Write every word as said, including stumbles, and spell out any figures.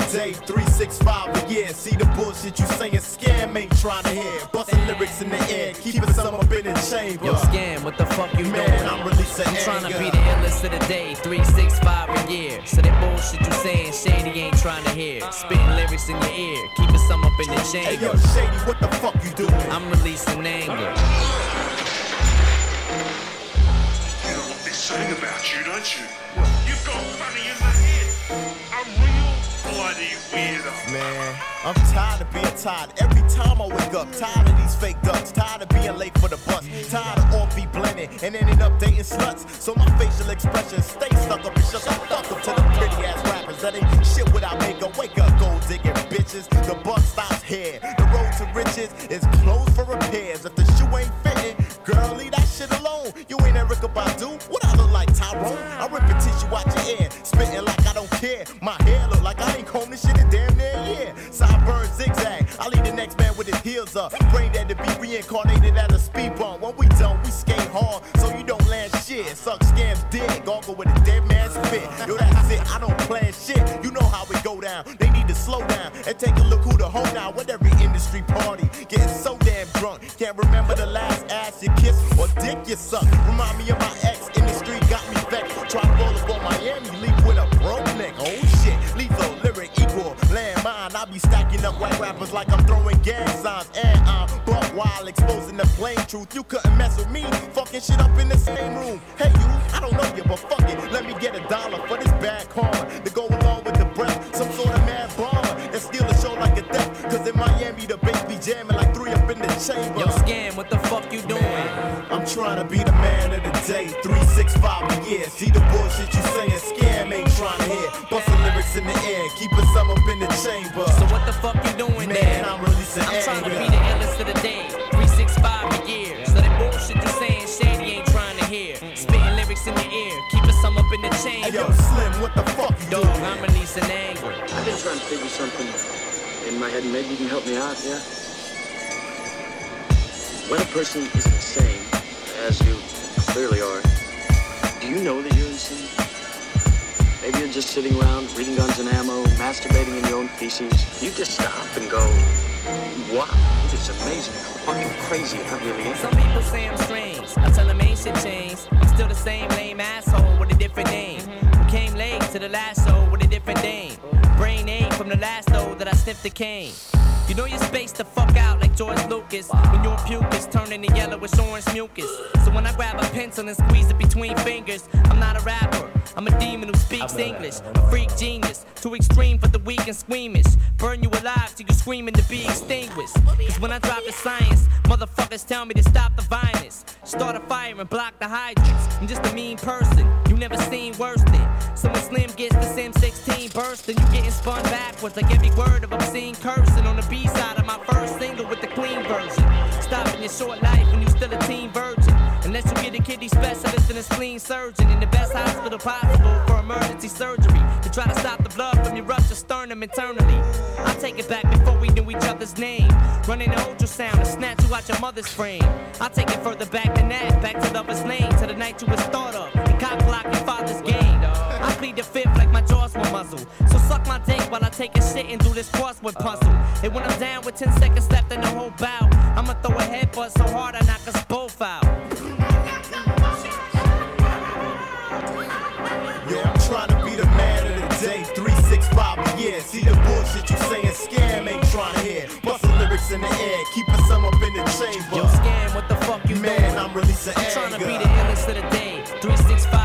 day, three sixty-five a year. See the bullshit you saying, scam ain't trying to hear. Bustin' lyrics in the air, keeping some up in the chamber. Yo, Scam, what the fuck you Man, doing? I'm releasing I'm trying anger. to be the illest of the day, three sixty-five a year. So that bullshit you saying, Shady ain't trying to hear. Spitting lyrics in your ear, keeping some up in the Hey chamber. yo, Shady, what the fuck you doing? I'm releasing anger. You know what they're saying about you, don't you? You've got funny in the head. A real bloody weirdo. Man, I'm tired of being tired. Every time I wake up, tired of these fake ducks. Tired of being late for the bus. Tired of all be blending and ending up dating sluts. So my facial expressions stay stuck up and shut the fuck up to the pretty ass rappers that ain't shit without makeup. Wake up, gold digging bitches. The buck stops here. The road to riches is closed for repairs. If the shoe ain't fitting, girl, leave that shit alone. You ain't Erica Badu. What I look like, Tyrone? I rip a tissue out your ear, spitting like I don't care. My hair look like I ain't combed this shit in damn near a year. Sideburn zigzag. I leave the next man with his heels up. Brain dead to be reincarnated at a speed bump. When we done, we skate hard, so you don't land shit. Suck scams dick, gargle with a dead man's spit. Yo, that's it, I don't plan shit. You know how it go down. They need to slow down and take a look who the hoe now with every industry party. Getting so damn drunk, can't remember the last ass you kissed or dick you sucked. Remind me of my ex in the street, got me vexed. Try to roll up on Miami, leave with a broke neck. Oh shit, lethal, lyric equal, landmine. I be stacking up white rappers like I'm throwing gang signs. And I'm buck while exposing the plain truth. You couldn't mess with me, fucking shit up in the same room. Hey you, I don't know you, but fuck it. Let me get a dollar for this bad karma to go along with the breath. Some sort of mad bomber and steal the show like a death. Cause in Miami the bass be jamming like three up in the chamber. Yo, Scam, what the fuck you doing? Man, I'm trying to be the man of the day, three sixty-five a year. See the bullshit you saying, scam ain't trying to hear. Bustin' lyrics in the air, keeping some up in the chamber. So what the fuck you doing Man, there? I'm releasing I'm trying to anger. be the illest of the day, three sixty-five a year. So that bullshit you saying, Shady ain't trying to hear. Spitting lyrics in your ear, keeping some up in the Hey chamber. yo, Slim, what the fuck you Dog, doing? I'm releasing anger. I've been trying to figure something in my head, and maybe you can help me out, yeah? When a person is insane, as you clearly are, do you know that you're insane? Maybe you're just sitting around reading Guns and Ammo, masturbating in your own feces. You just stop and go, wow, it's amazing how fucking crazy I really am. Some people say I'm strange. I tell them ain't shit changed. I'm still the same lame asshole with a different name. Who came late to the last show with a different name. Brain ache from the last though that I sniffed the cane. You know you're spaced the fuck out like George Lucas when your puke is turning to yellowish orange mucus. So when I grab a pencil and squeeze it between fingers, I'm not a rapper, I'm a demon who speaks English. A freak genius, too extreme for the weak and squeamish. Burn you alive till you screaming to be extinguished. Cause when I drop the science, motherfuckers tell me to stop the violence. Start a fire and block the hydrants. I'm just a mean person, you never seen worse than. So when Slim gets the Sim sixteen bursting, you getting spun backwards like every word of obscene cursing on the B-side of my first single with the clean version. Stopping your short life when you still a teen virgin. Unless you get a kidney specialist and a spleen surgeon in the best hospital possible for emergency surgery to try to stop the blood from your ruptured sternum internally. I'll take it back before we knew each other's name. Running the ultrasound and snatch you out your mother's frame. I'll take it further back than that, back to Lover's Lane, to the night you was thought of and cock block your father's game. I plead the fifth like my jaws were muzzled. So suck my dick while I take a shit and do this crossword puzzle. And when I'm down with ten seconds left in the whole bout, I'ma throw a headbutt so hard I knock us both out. Yeah, I'm trying to be the man of the day, three sixty-five a year. See the bullshit you saying, scam ain't trying to hear. Bustin' lyrics in the air, keeping some up in the chamber. Yo, Scam, what the fuck you Man, doing? I'm releasing I'm trying to anger. be the illest of the day, three sixty-five